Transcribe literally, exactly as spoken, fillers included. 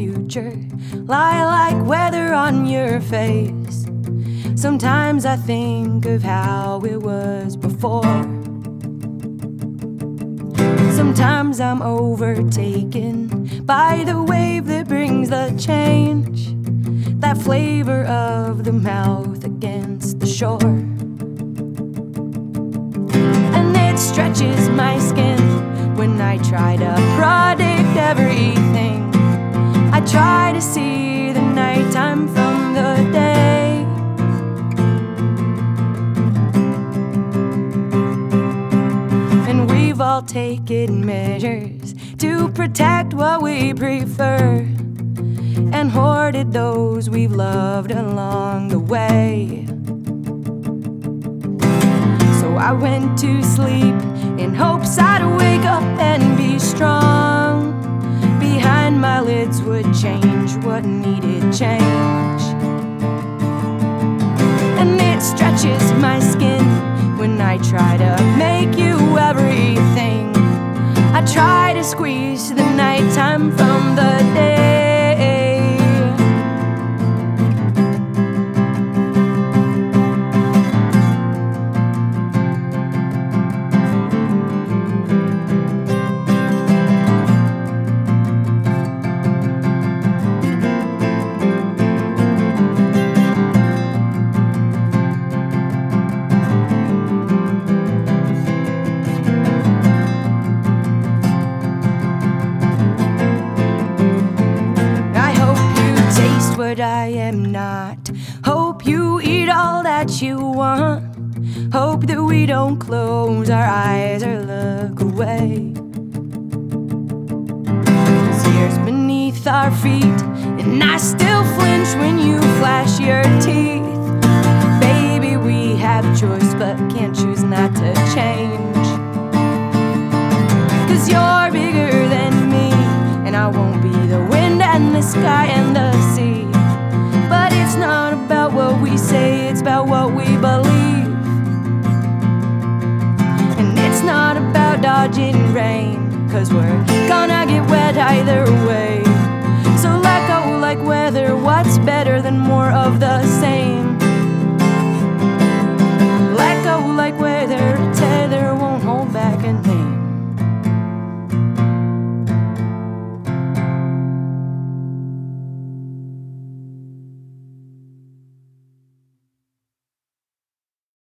future lie like weather on your face. Sometimes I think of how it was before. Sometimes I'm overtaken by the wave that brings the change, that flavor of the mouth against the shore. And it stretches my skin when I try to predict everything. I try to see the nighttime from the day. And we've all taken measures to protect what we prefer, and hoarded those we've loved along the way. So I went to sleep in hopes I'd wake up and be strong. Behind my lids would change what needed change. And it stretches my skin when I try to make you everything. I try to squeeze the nighttime from the day. What I am not. Hope you eat all that you want. Hope that we don't close our eyes or look away. Tears beneath our feet, and I still flinch when you flash your teeth. Baby, we have choice, but can't choose not to change. 'Cause you're bigger than me, and I won't be the wind and the sky and the sea. But it's not about what we say, it's about what we believe. And it's not about dodging rain, 'cause we're gonna get wet either way. So let go like weather, what's better?